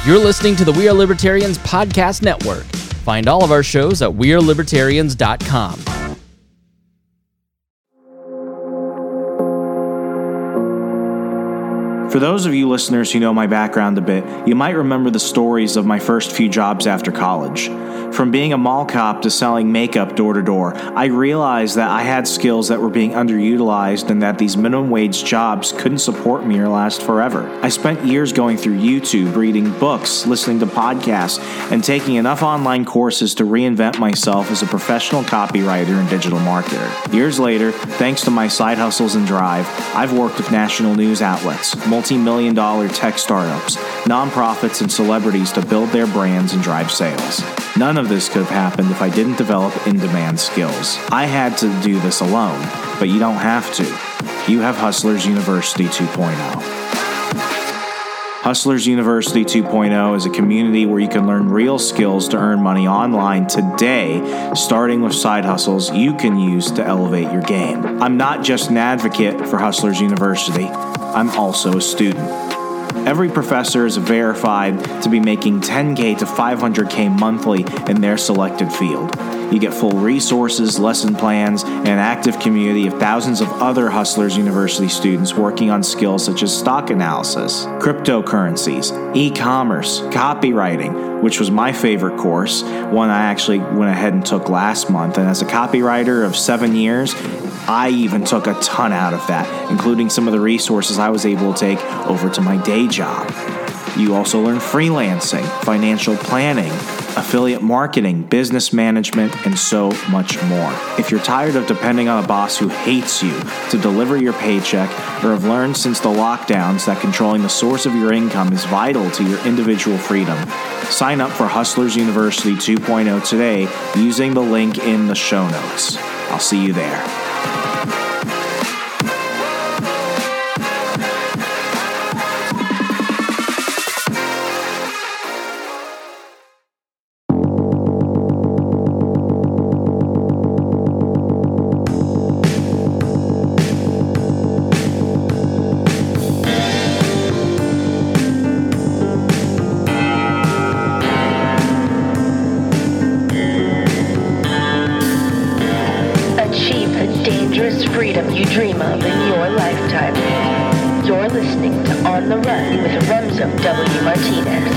You're listening to the We Are Libertarians Podcast Network. Find all of our shows at wearelibertarians.com. For those of you listeners who know my background a bit, you might remember the stories of my first few jobs after college. From being a mall cop to selling makeup door to door, I realized that I had skills that were being underutilized and that these minimum wage jobs couldn't support me or last forever. I spent years going through YouTube, reading books, listening to podcasts, and taking enough online courses to reinvent myself as a professional copywriter and digital marketer. Years later, thanks to my side hustles and drive, I've worked with national news outlets, multi-million-dollar tech startups, nonprofits, and celebrities to build their brands and drive sales. None of this could have happened if I didn't develop in-demand skills. I had to do this alone, but you don't have to. You have Hustlers University 2.0. Hustlers University 2.0 is a community where you can learn real skills to earn money online today, starting with side hustles you can use to elevate your game. I'm not just an advocate for Hustlers University, I'm also a student. Every professor is verified to be making $10K to $500K monthly in their selected field. You get full resources, lesson plans, and an active community of thousands of other Hustlers University students working on skills such as stock analysis, cryptocurrencies, e-commerce, copywriting, which was my favorite course, one I actually went ahead and took last month. And as a copywriter of 7 years, I even took a ton out of that, including some of the resources I was able to take over to my day job. You also learn freelancing, financial planning, affiliate marketing, business management, and so much more. If you're tired of depending on a boss who hates you to deliver your paycheck, or have learned since the lockdowns that controlling the source of your income is vital to your individual freedom, sign up for Hustlers University 2.0 today using the link in the show notes. I'll see you there. Freedom you dream of in your lifetime. You're listening to On the Run with Remzo W. Martinez.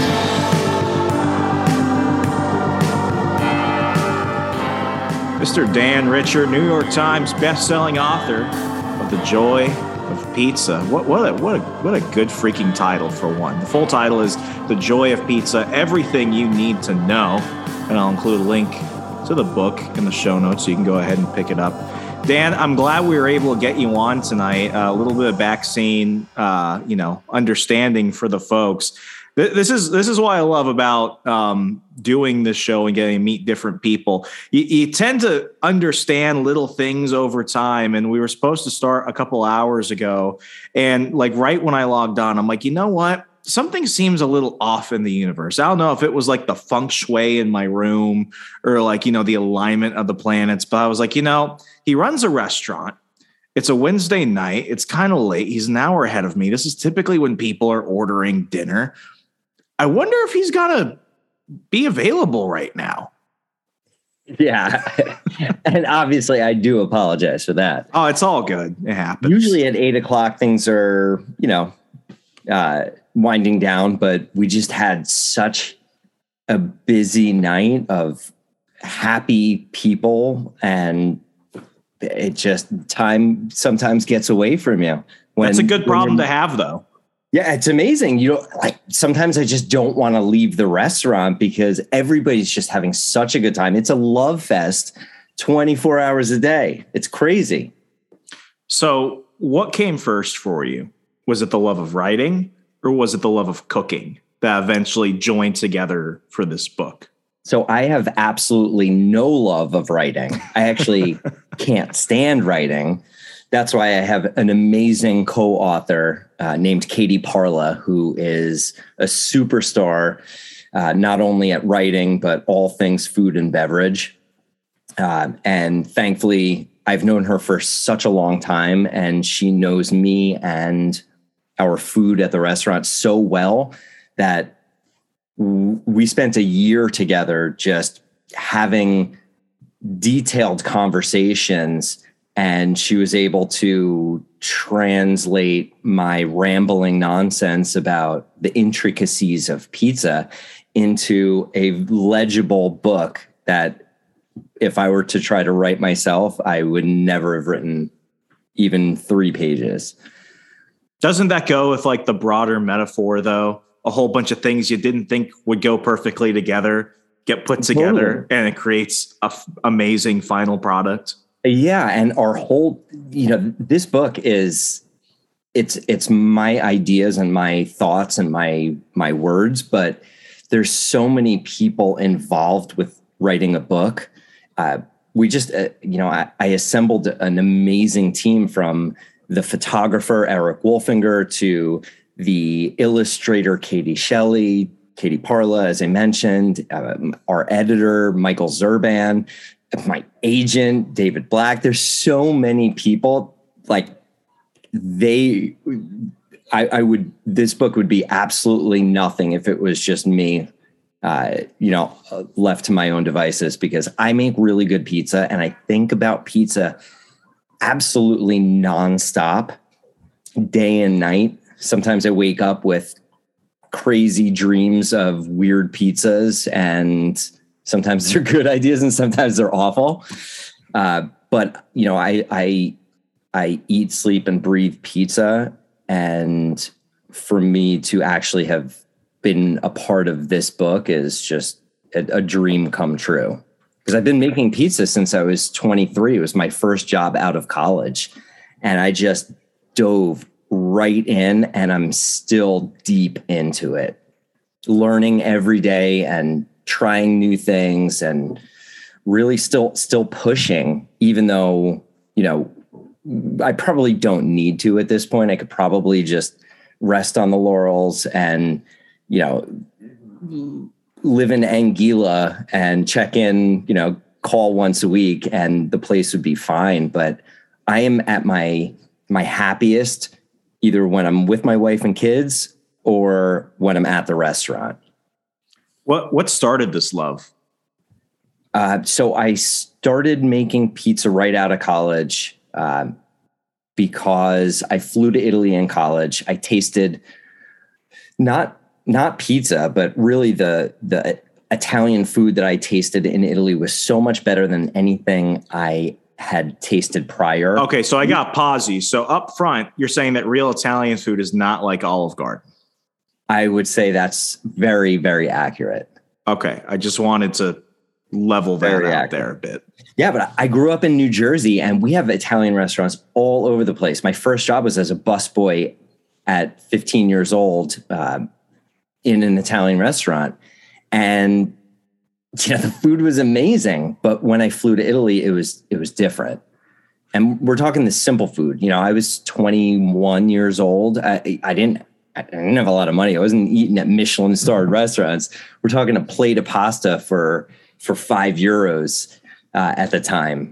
Mr. Dan Richard, New York Times best-selling author of The Joy of Pizza. What a good freaking title for one. The full title is The Joy of Pizza, Everything You Need to Know. And I'll include a link to the book in the show notes so you can go ahead and pick it up. Dan, I'm glad we were able to get you on tonight. A little bit of back scene, understanding for the folks. This is what I love about doing this show and getting to meet different people. You tend to understand little things over time. And we were supposed to start a couple hours ago. And like right when I logged on, I'm like, you know what? Something seems a little off in the universe. I don't know if it was like the feng shui in my room or like, the alignment of the planets. But I was like, he runs a restaurant. It's a Wednesday night. It's kind of late. He's an hour ahead of me. This is typically when people are ordering dinner. I wonder if he's got to be available right now. Yeah. And obviously I do apologize for that. Oh, it's all good. It happens. Usually at 8:00, things are, winding down, but we just had such a busy night of happy people, and it just time sometimes gets away from you. That's a good problem to have, though. Yeah, it's amazing. Sometimes I just don't want to leave the restaurant because everybody's just having such a good time. It's a love fest 24 hours a day. It's crazy. So what came first for you? Was it the love of writing? Or was it the love of cooking that eventually joined together for this book? So I have absolutely no love of writing. I actually can't stand writing. That's why I have an amazing co-author named Katie Parla, who is a superstar, not only at writing, but all things food and beverage. And thankfully, I've known her for such a long time, and she knows me and our food at the restaurant so well that we spent a year together just having detailed conversations, and she was able to translate my rambling nonsense about the intricacies of pizza into a legible book that if I were to try to write myself, I would never have written even 3 pages. Doesn't that go with like the broader metaphor though? A whole bunch of things you didn't think would go perfectly together get put together, and it creates a amazing final product. Yeah. And our whole, this book is, it's my ideas and my thoughts and my words, but there's so many people involved with writing a book. We just, I assembled an amazing team, from the photographer, Eric Wolfinger, to the illustrator, Katie Shelley, Katie Parla, as I mentioned, our editor, Michael Zurban, my agent, David Black. There's so many people. Like this book would be absolutely nothing if it was just me, left to my own devices, because I make really good pizza and I think about pizza absolutely nonstop, day and night. Sometimes I wake up with crazy dreams of weird pizzas, and sometimes they're good ideas and sometimes they're awful. But I eat, sleep, and breathe pizza. And for me to actually have been a part of this book is just a dream come true. Because I've been making pizza since I was 23. It was my first job out of college. And I just dove right in, and I'm still deep into it, learning every day and trying new things, and really still pushing, even though, I probably don't need to at this point. I could probably just rest on the laurels and, live in Anguilla and check in, call once a week, and the place would be fine. But I am at my happiest either when I'm with my wife and kids or when I'm at the restaurant. What started this love? So I started making pizza right out of college because I flew to Italy in college. I tasted not pizza, but really the Italian food that I tasted in Italy was so much better than anything I had tasted prior. Okay, so I got pause you. So up front, you're saying that real Italian food is not like Olive Garden. I would say that's very, very accurate. Okay, I just wanted to level that out there a bit. Yeah, but I grew up in New Jersey, and we have Italian restaurants all over the place. My first job was as a busboy at 15 years old in an Italian restaurant. And the food was amazing. But when I flew to Italy, it was different. And we're talking the simple food. I was 21 years old. I didn't have a lot of money. I wasn't eating at Michelin starred restaurants. We're talking a plate of pasta for €5 at the time.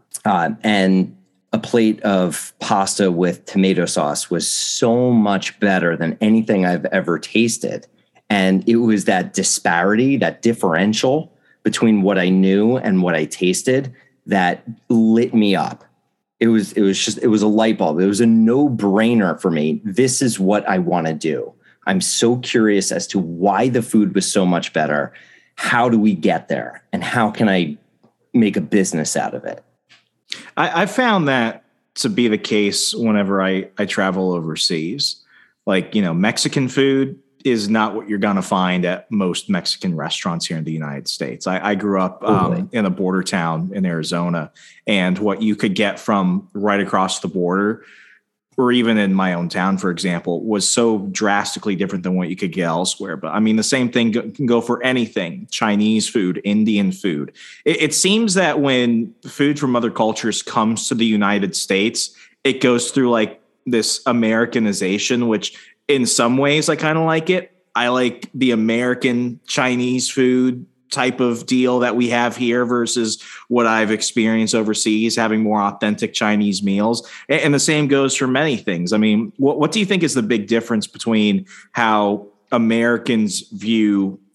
And a plate of pasta with tomato sauce was so much better than anything I've ever tasted. And it was that disparity, that differential between what I knew and what I tasted that lit me up. It was a light bulb. It was a no-brainer for me. This is what I want to do. I'm so curious as to why the food was so much better. How do we get there? And how can I make a business out of it? I found that to be the case whenever I travel overseas. Like, Mexican food is not what you're going to find at most Mexican restaurants here in the United States. I grew up in a border town in Arizona, and what you could get from right across the border, or even in my own town, for example, was so drastically different than what you could get elsewhere. But I mean, the same thing can go for anything: Chinese food, Indian food. It seems that when food from other cultures comes to the United States, it goes through like this Americanization, which in some ways I kind of like it. I like the American Chinese food type of deal that we have here versus what I've experienced overseas, having more authentic Chinese meals. And the same goes for many things. I mean, what do you think is the big difference between how Americans view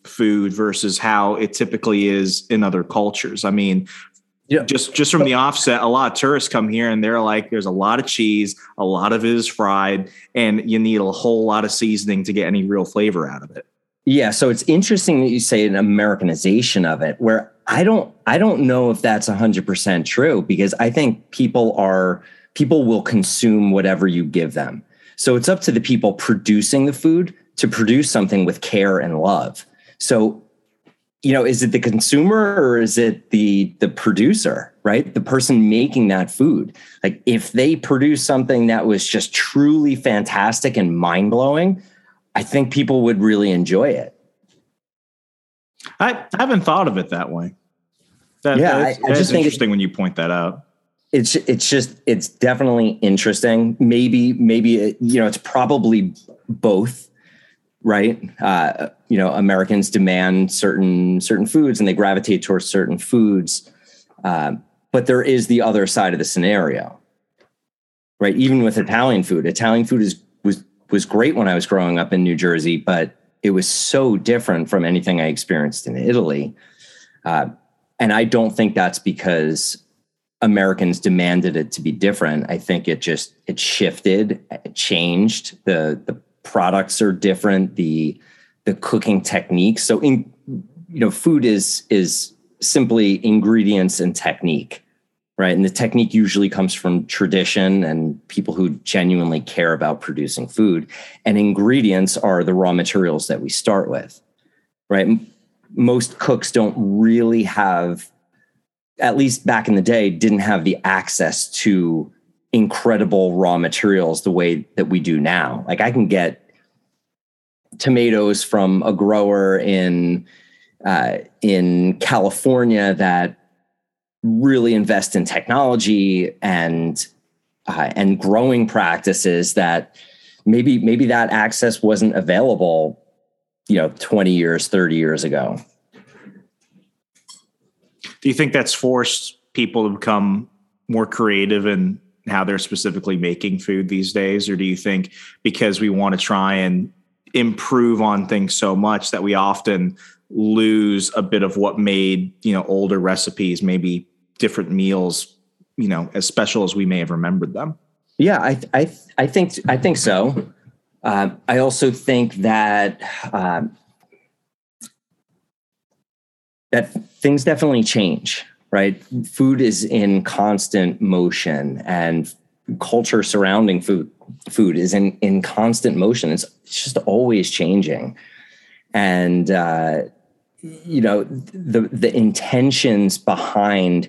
food versus how it typically is in other cultures. I mean, just from the offset, a lot of tourists come here and they're like, there's a lot of cheese, a lot of it is fried, and you need a whole lot of seasoning to get any real flavor out of it. Yeah. So it's interesting that you say an Americanization of it, where I don't know if that's 100% true, because I think people will consume whatever you give them. So it's up to the people producing the food to produce something with care and love. So, is it the consumer or is it the producer, right? The person making that food. Like, if they produce something that was just truly fantastic and mind-blowing, I think people would really enjoy it. I haven't thought of it that way. I just think interesting when you point that out. It's definitely interesting. Maybe it's probably both, right? Americans demand certain foods and they gravitate towards certain foods. But there is the other side of the scenario, right? Even with Italian food was great when I was growing up in New Jersey, but it was so different from anything I experienced in Italy. And I don't think that's because Americans demanded it to be different. I think it shifted, it changed. The products are different, the cooking techniques. So food is simply ingredients and technique, right? And the technique usually comes from tradition and people who genuinely care about producing food. And ingredients are the raw materials that we start with, right? Most cooks don't really have, at least back in the day, didn't have the access to incredible raw materials the way that we do now. Like, I can get tomatoes from a grower in California that really invest in technology and growing practices that maybe that access wasn't available 20 years, 30 years ago. Do you think that's forced people to become more creative in how they're specifically making food these days? Or do you think because we want to try and improve on things so much that we often lose a bit of what made, older recipes, maybe different meals, as special as we may have remembered them? Yeah, I think so. I also think that that things definitely change, right? Food is in constant motion, and culture surrounding food is in constant motion. It's just always changing. And, the intentions behind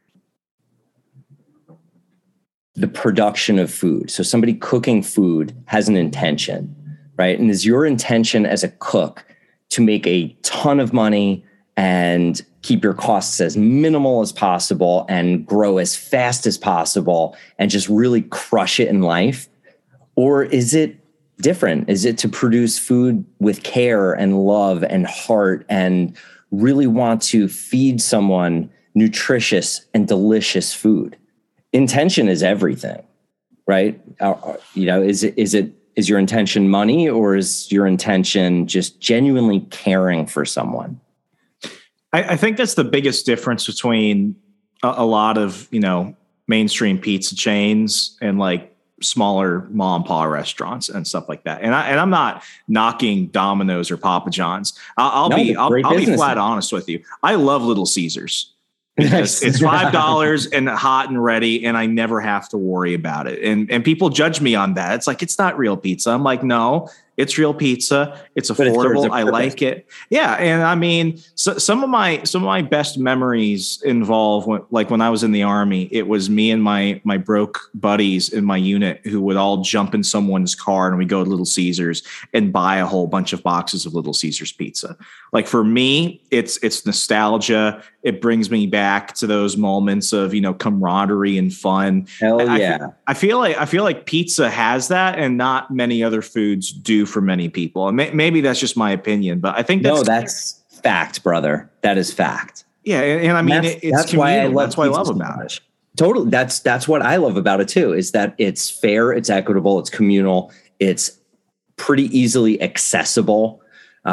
the production of food. So somebody cooking food has an intention, right? And is your intention as a cook to make a ton of money and keep your costs as minimal as possible and grow as fast as possible and just really crush it in life? Or is it different? Is it to produce food with care and love and heart and really want to feed someone nutritious and delicious food? Intention is everything, right? Is your intention money, or is your intention just genuinely caring for someone? I think that's the biggest difference between a lot of, mainstream pizza chains and like smaller mom and pop restaurants and stuff like that. And I'm not knocking Domino's or Papa John's. I'll be flat honest with you. I love Little Caesars because it's $5 and hot and ready, and I never have to worry about it. And people judge me on that. It's like, it's not real pizza. I'm like, no, it's real pizza. It's affordable. I like it. Yeah. And I mean, so some of my best memories involve when I was in the Army, it was me and my broke buddies in my unit who would all jump in someone's car and we go to Little Caesars and buy a whole bunch of boxes of Little Caesars pizza. Like, for me, it's nostalgia. It brings me back to those moments of, camaraderie and fun. Hell yeah. I feel like pizza has that, and not many other foods do for many people. And maybe that's just my opinion, but I think that's fact, brother. That is fact. Yeah. And I mean, that's why I love about it. Totally. That's what I love about it too, is that it's fair, it's equitable, it's communal, it's pretty easily accessible.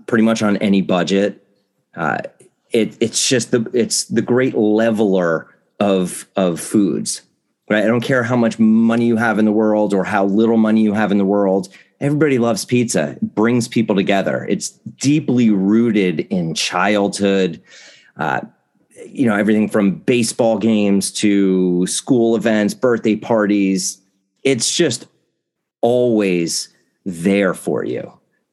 pretty much on any budget. It's the great leveler of foods, right? I don't care how much money you have in the world or how little money you have in the world. Everybody loves pizza. It brings people together. It's deeply rooted in childhood, everything from baseball games to school events, birthday parties. It's just always there for you.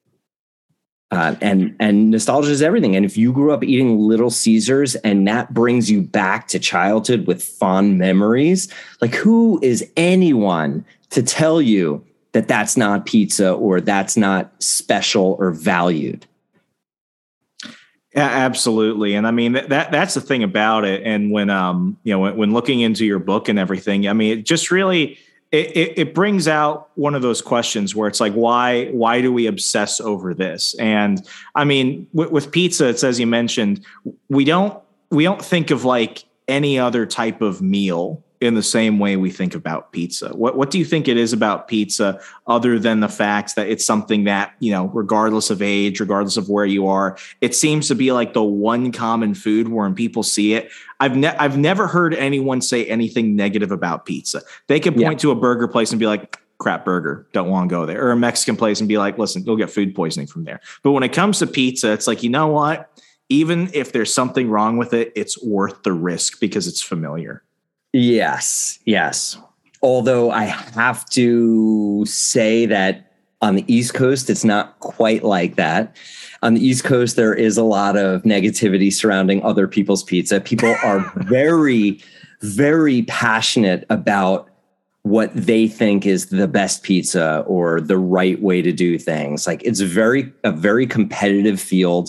And nostalgia is everything. And if you grew up eating Little Caesars and that brings you back to childhood with fond memories, like who is anyone to tell you that that's not pizza or that's not special or valued? Yeah, absolutely. And I mean, that's the thing about it. And when looking into your book and everything, I mean, it just really, it brings out one of those questions where it's like, why do we obsess over this? And I mean, with pizza, it's, as you mentioned, we don't think of like any other type of meal in the same way we think about pizza. What do you think it is about pizza other than the fact that it's something that, regardless of age, regardless of where you are, it seems to be like the one common food where when people see it, I've never heard anyone say anything negative about pizza. They can point to a burger place and be like, crap burger, don't want to go there. Or a Mexican place and be like, listen, you'll get food poisoning from there. But when it comes to pizza, it's like, you know what? Even if there's something wrong with it, it's worth the risk because it's familiar. Yes. Although I have to say that on the East Coast, it's not quite like that. On the East Coast, there is a lot of negativity surrounding other people's pizza. People are very, very passionate about what they think is the best pizza or the right way to do things. Like it's a very competitive field,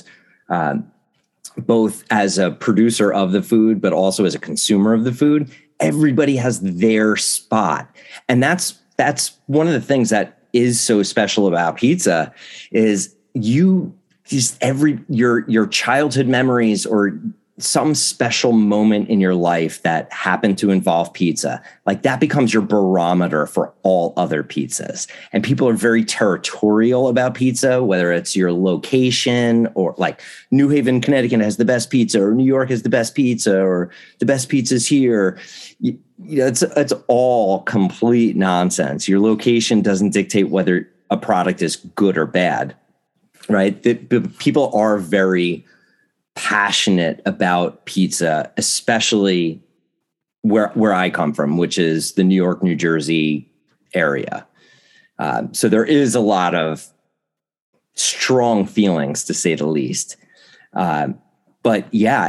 both as a producer of the food, but also as a consumer of the food. Everybody has their spot. And that's one of the things that is so special about pizza is your childhood memories or some special moment in your life that happened to involve pizza, like that becomes your barometer for all other pizzas. And people are very territorial about pizza, whether it's your location or like New Haven, Connecticut has the best pizza or New York has the best pizza or the best pizzas here. It's all complete nonsense. Your location doesn't dictate whether a product is good or bad, right? People are very passionate about pizza, especially where I come from, which is the New York, New Jersey area. So there is a lot of strong feelings, to say the least. But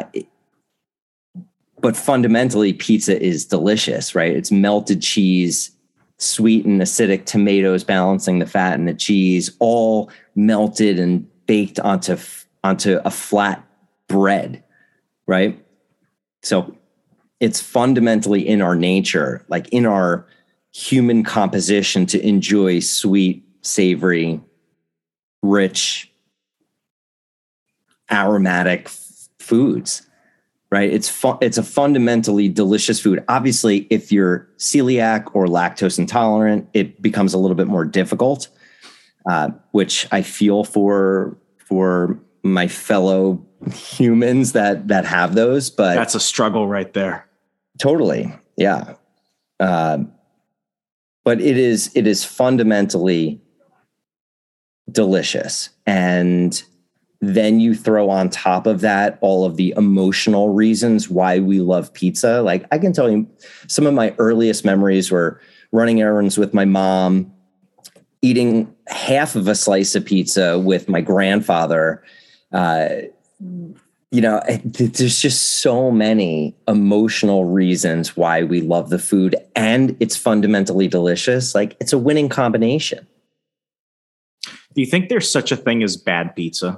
fundamentally, pizza is delicious, right? It's melted cheese, sweet and acidic tomatoes balancing the fat and the cheese, all melted and baked onto a flat bread, right? So it's fundamentally in our nature, like in our human composition, to enjoy sweet, savory, rich, aromatic foods, right? It's a fundamentally delicious food. Obviously, if you're celiac or lactose intolerant, it becomes a little bit more difficult, which I feel for my fellow humans that have those, but that's a struggle right there. Totally. Yeah. But it is fundamentally delicious. And then you throw on top of that all of the emotional reasons why we love pizza. Like I can tell you some of my earliest memories were running errands with my mom, eating half of a slice of pizza with my grandfather. There's just so many emotional reasons why we love the food, and it's fundamentally delicious. Like it's a winning combination. Do you think there's such a thing as bad pizza?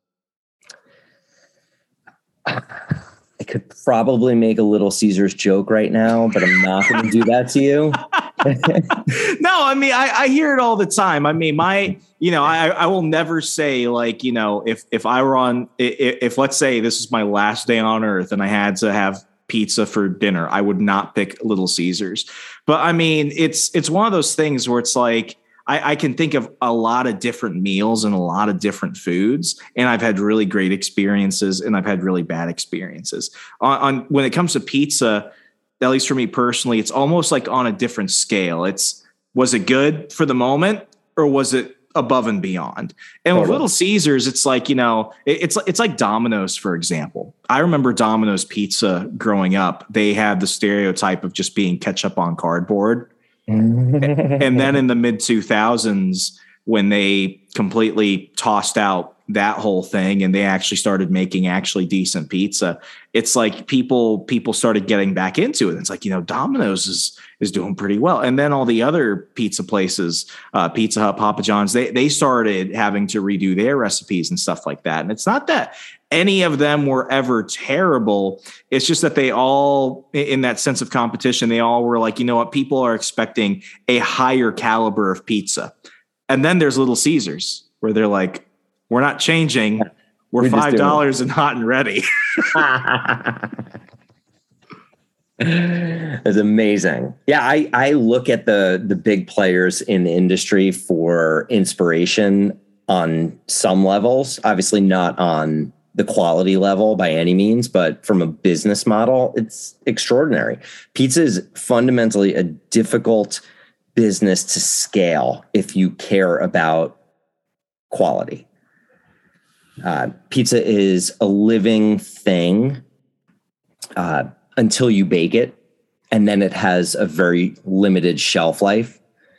I could probably make a Little Caesars joke right now, but I'm not going to do that to you. No, I mean, I hear it all the time. I mean, I will never say like, if I were on, if let's say this is my last day on earth and I had to have pizza for dinner, I would not pick Little Caesars. But I mean, it's one of those things where it's like, I can think of a lot of different meals and a lot of different foods, and I've had really great experiences and I've had really bad experiences. On when it comes to pizza, at least for me personally, it's almost like on a different scale. Was it good for the moment or was it above and beyond? And with Little Caesars, it's like, it's like Domino's, for example. I remember Domino's pizza growing up. They had the stereotype of just being ketchup on cardboard. And then in the mid 2000s, when they completely tossed out that whole thing and they actually started making actually decent pizza, it's like people started getting back into it. It's like, Domino's is doing pretty well. And then all the other pizza places, Pizza Hut, Papa John's, they started having to redo their recipes and stuff like that. And it's not that any of them were ever terrible. It's just that they all, in that sense of competition, they all were like, people are expecting a higher caliber of pizza. And then there's Little Caesars where they're like, we're not changing. We're $5 and hot and ready. It's amazing. Yeah, I look at the big players in the industry for inspiration on some levels, obviously not on the quality level by any means, but from a business model, it's extraordinary. Pizza is fundamentally a difficult business to scale if you care about quality. Pizza is a living thing until you bake it, and then it has a very limited shelf life.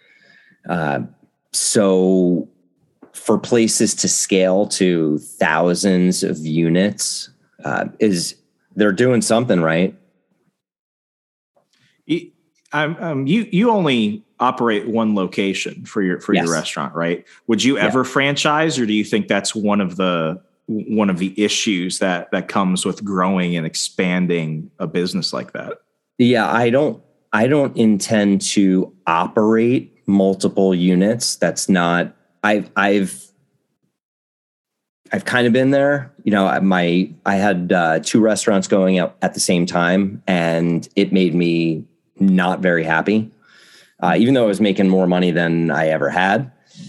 So for places to scale to thousands of units, they're doing something right. You only operate one location for your restaurant, right? Would you ever franchise, or do you think that's one of the issues that comes with growing and expanding a business like that? Yeah, I don't intend to operate multiple units. That's not. I've kind of been there. I had 2 restaurants going out at the same time, and it made me not very happy. Even though I was making more money than I ever had.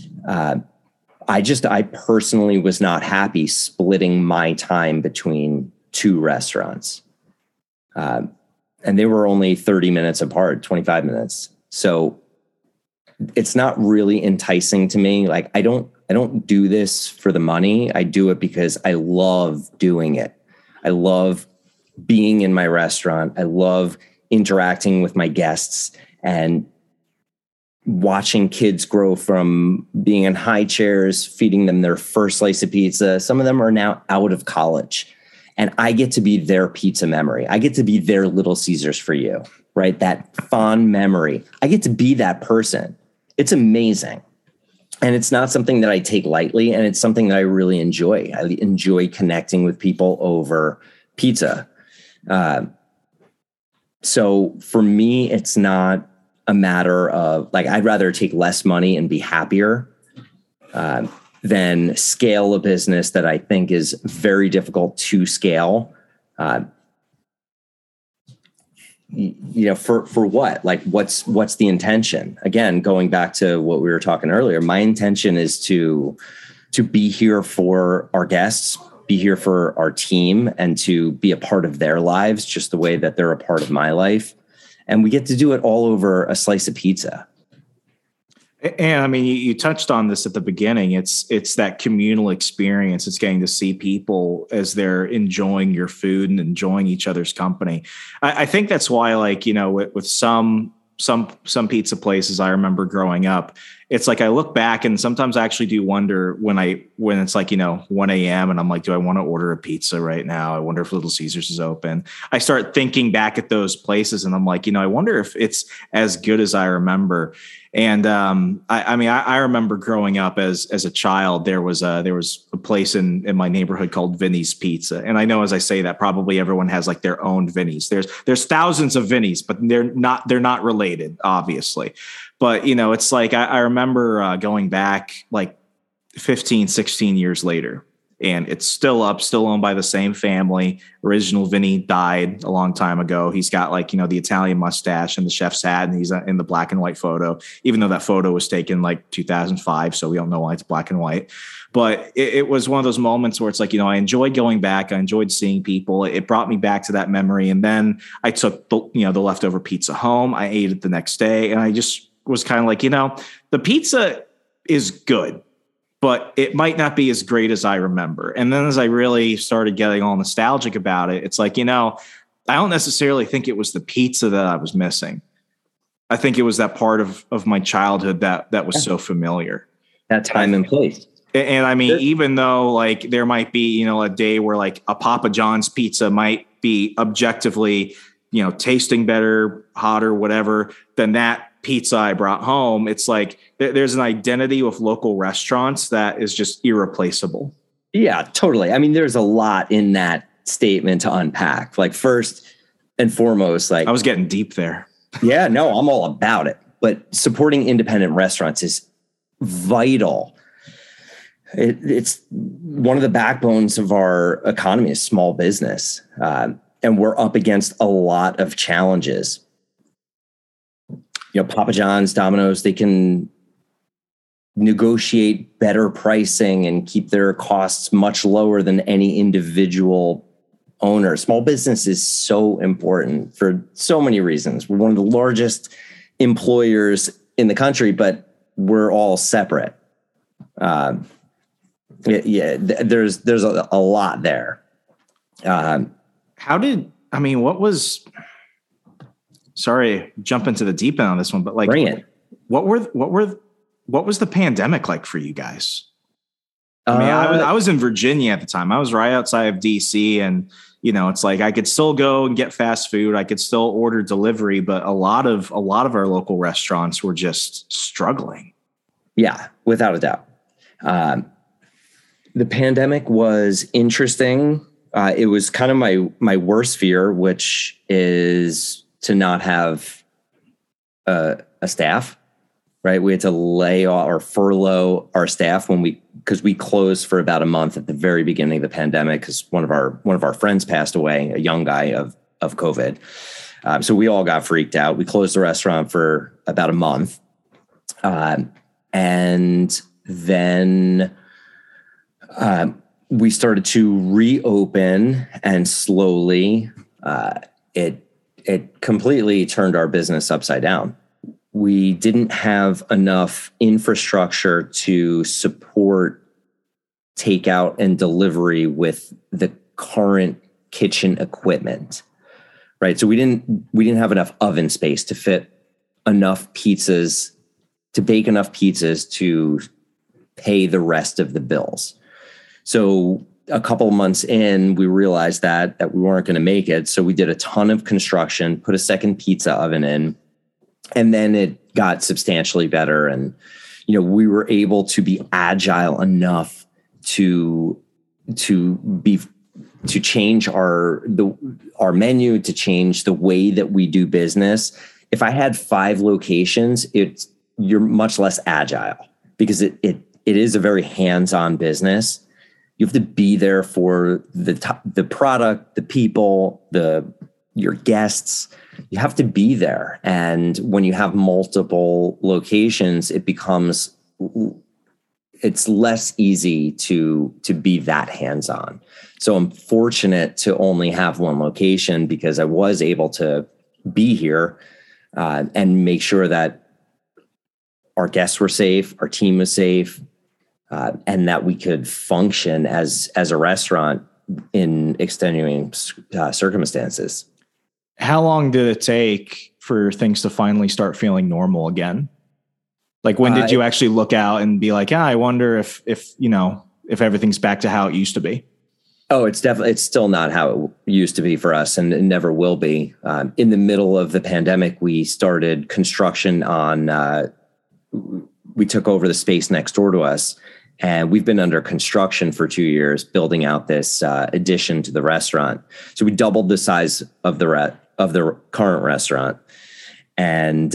I personally was not happy splitting my time between 2 restaurants. And they were only 30 minutes apart, 25 minutes. So it's not really enticing to me. Like I don't do this for the money. I do it because I love doing it. I love being in my restaurant. I love interacting with my guests and watching kids grow from being in high chairs, feeding them their first slice of pizza. Some of them are now out of college, and I get to be their pizza memory. I get to be their Little Caesars for you, right? That fond memory. I get to be that person. It's amazing. And it's not something that I take lightly, and it's something that I really enjoy. I enjoy connecting with people over pizza. So for me, it's not a matter of like, I'd rather take less money and be happier than scale a business that I think is very difficult to scale. For what? Like, what's the intention? Again, going back to what we were talking earlier, my intention is to be here for our guests, be here for our team, and to be a part of their lives just the way that they're a part of my life. And we get to do it all over a slice of pizza. And I mean, you touched on this at the beginning. It's that communal experience. It's getting to see people as they're enjoying your food and enjoying each other's company. I think that's why, like, with some pizza places I remember growing up, it's like I look back and sometimes I actually do wonder when it's like, 1 a.m. and I'm like, do I want to order a pizza right now? I wonder if Little Caesars is open. I start thinking back at those places and I'm like, I wonder if it's as good as I remember. And I remember growing up as a child, there was a place in my neighborhood called Vinny's Pizza. And I know as I say that, probably everyone has like their own Vinny's. There's thousands of Vinny's, but they're not related, obviously. But, it's like I remember going back like 15, 16 years later. and it's still up, still owned by the same family. Original Vinny died a long time ago. He's got like, the Italian mustache and the chef's hat, and he's in the black and white photo, even though that photo was taken like 2005. So we don't know why it's black and white. But it was one of those moments where it's like, I enjoyed going back. I enjoyed seeing people. It brought me back to that memory. And then I took the leftover pizza home. I ate it the next day. And I just was kind of like, the pizza is good, but it might not be as great as I remember. And then as I really started getting all nostalgic about it, it's like, I don't necessarily think it was the pizza that I was missing. I think it was that part of my childhood that was so familiar. That time and place. And I mean, even though like there might be, a day where like a Papa John's pizza might be objectively, tasting better, hotter, whatever, than that pizza I brought home. It's like there's an identity with local restaurants that is just irreplaceable. Yeah, totally. I mean, there's a lot in that statement to unpack. Like first and foremost, like I was getting deep there. Yeah, no, I'm all about it. But supporting independent restaurants is vital. It's one of the backbones of our economy is small business. And we're up against a lot of challenges. Papa John's, Domino's, they can negotiate better pricing and keep their costs much lower than any individual owner. Small business is so important for so many reasons. We're one of the largest employers in the country, but we're all separate. There's a lot there. Sorry, jump into the deep end on this one, but like, bring it. What was the pandemic like for you guys? I mean, I was in Virginia at the time. I was right outside of DC, and it's like I could still go and get fast food. I could still order delivery, but a lot of our local restaurants were just struggling. Yeah, without a doubt. The pandemic was interesting. It was kind of my worst fear, which is to not have a staff, right? We had to lay off or furlough our staff because we closed for about a month at the very beginning of the pandemic because one of our friends passed away, a young guy of COVID. So we all got freaked out. We closed the restaurant for about a month. And then we started to reopen, and slowly it completely turned our business upside down. We didn't have enough infrastructure to support takeout and delivery with the current kitchen equipment, right? So we didn't have enough oven space to fit enough pizzas, to bake enough pizzas to pay the rest of the bills. So a couple of months in, we realized that we weren't going to make it. So we did a ton of construction, put a second pizza oven in, and then it got substantially better. And, we were able to be agile enough to change our menu, to change the way that we do business. If I had 5 locations, you're much less agile because it is a very hands-on business. You have to be there for the product, the people, your guests. You have to be there. And when you have multiple locations, it's less easy to be that hands-on. So I'm fortunate to only have one location because I was able to be here and make sure that our guests were safe, our team was safe, and that we could function as a restaurant in extenuating circumstances. How long did it take for things to finally start feeling normal again? Like when did you actually look out and be like, I wonder if everything's back to how it used to be? Oh, it's still not how it used to be for us, and it never will be. In the middle of the pandemic, we started construction on, we took over the space next door to us, and we've been under construction for 2 years, building out this addition to the restaurant. So we doubled the size of the current restaurant. And,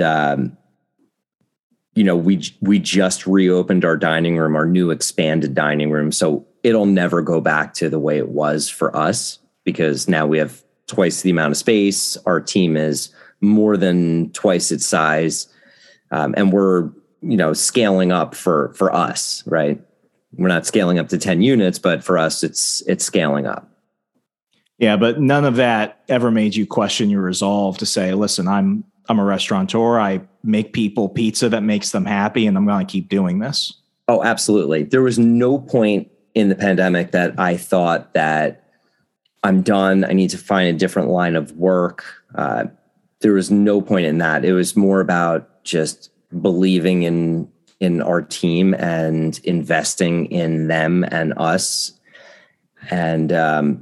we just reopened our dining room, our new expanded dining room. So it'll never go back to the way it was for us, because now we have twice the amount of space. Our team is more than twice its size. And we're, scaling up for us, right? We're not scaling up to 10 units, but for us, it's scaling up. Yeah, but none of that ever made you question your resolve to say, listen, I'm a restaurateur. I make people pizza that makes them happy, and I'm going to keep doing this. Oh, absolutely. There was no point in the pandemic that I thought that I'm done, I need to find a different line of work. There was no point in that. It was more about just believing in our team and investing in them and us. And,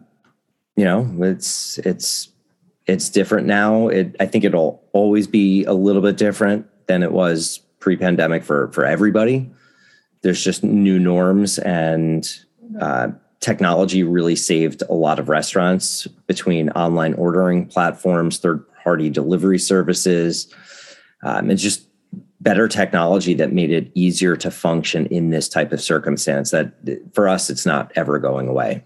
it's different now. I think it'll always be a little bit different than it was pre-pandemic for everybody. There's just new norms, and technology really saved a lot of restaurants between online ordering platforms, third-party delivery services, and just better technology that made it easier to function in this type of circumstance that for us, it's not ever going away.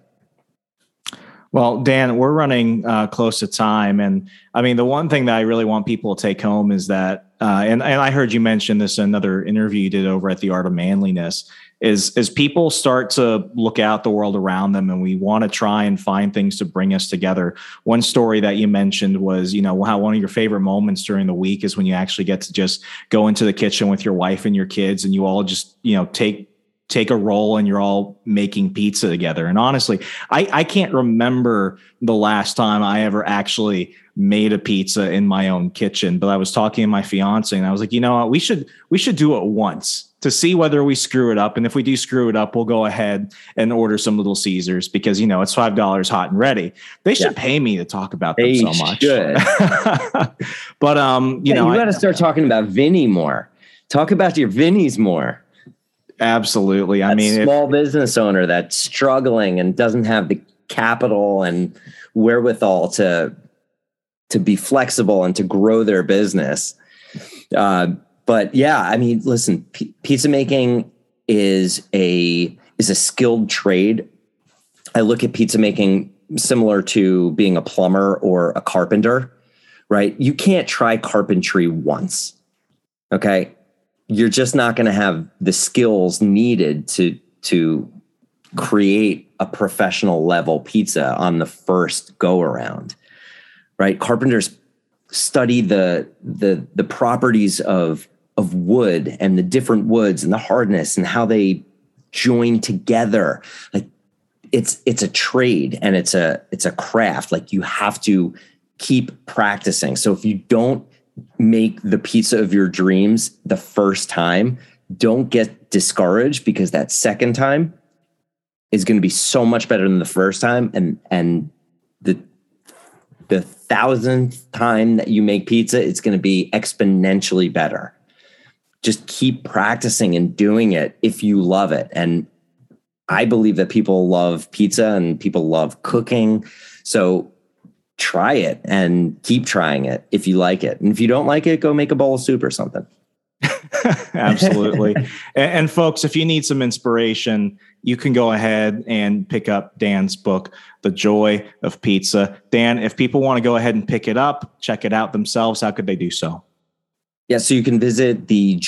Well, Dan, we're running close to time. And I mean, the one thing that I really want people to take home is that, and I heard you mention this in another interview you did over at The Art of Manliness, is as people start to look out the world around them and we want to try and find things to bring us together. One story that you mentioned was, how one of your favorite moments during the week is when you actually get to just go into the kitchen with your wife and your kids, and you all just, take a roll and you're all making pizza together. And honestly, I can't remember the last time I ever actually made a pizza in my own kitchen, but I was talking to my fiance and I was like, what, we should do it once to see whether we screw it up. And if we do screw it up, we'll go ahead and order some Little Caesars, because, it's $5 hot and ready. They should pay me to talk about them so much. But, you got to start talking about Vinny more. Talk about your Vinnies more. Absolutely. I mean, small business owner that's struggling and doesn't have the capital and wherewithal to be flexible and to grow their business. But yeah, I mean, listen, pizza making is a skilled trade. I look at pizza making similar to being a plumber or a carpenter, right? You can't try carpentry once. Okay. You're just not going to have the skills needed to create a professional level pizza on the first go around, right? Carpenters study the properties of wood and the different woods and the hardness and how they join together. Like it's a trade and it's a craft. Like you have to keep practicing. So if you don't make the pizza of your dreams the first time, don't get discouraged, because that second time is going to be so much better than the first time. And the 1,000th time that you make pizza, it's going to be exponentially better. Just keep practicing and doing it if you love it. And I believe that people love pizza and people love cooking. So try it and keep trying it if you like it. And if you don't like it, go make a bowl of soup or something. Absolutely. And folks, if you need some inspiration, you can go ahead and pick up Dan's book, The Joy of Pizza. Dan, if people want to go ahead and pick it up, check it out themselves, how could they do so? Yeah, so you can visit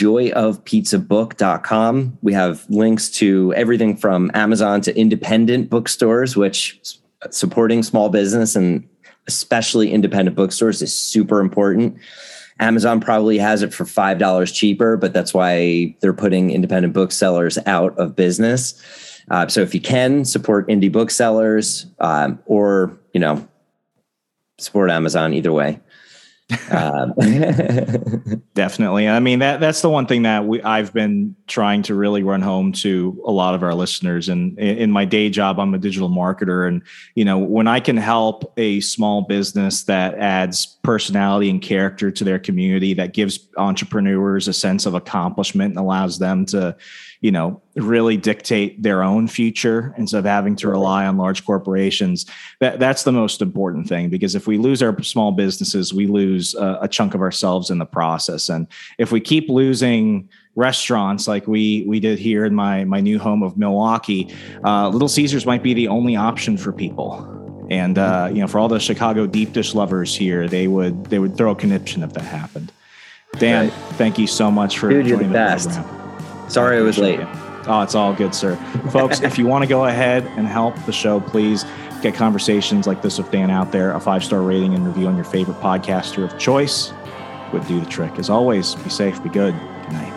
thejoyofpizzabook.com. We have links to everything from Amazon to independent bookstores, which supporting small business and especially independent bookstores is super important. Amazon probably has it for $5 cheaper, but that's why they're putting independent booksellers out of business. So if you can support indie booksellers, or, support Amazon, either way. Definitely. I mean, that's the one thing that I've been trying to really run home to a lot of our listeners. And in my day job, I'm a digital marketer. And, when I can help a small business that adds personality and character to their community, that gives entrepreneurs a sense of accomplishment and allows them to, really dictate their own future instead of having to rely on large corporations. That's the most important thing, because if we lose our small businesses, we lose a chunk of ourselves in the process. And if we keep losing restaurants like we did here in my new home of Milwaukee, Little Caesars might be the only option for people. And for all the Chicago deep dish lovers here, they would throw a conniption if that happened. Dan, Thank you so much for joining the program. Sorry I was late. Oh, it's all good, sir. Folks, if you want to go ahead and help the show, please get conversations like this with Dan out there. A 5-star rating and review on your favorite podcaster of choice would do the trick. As always, be safe, be good. Good night.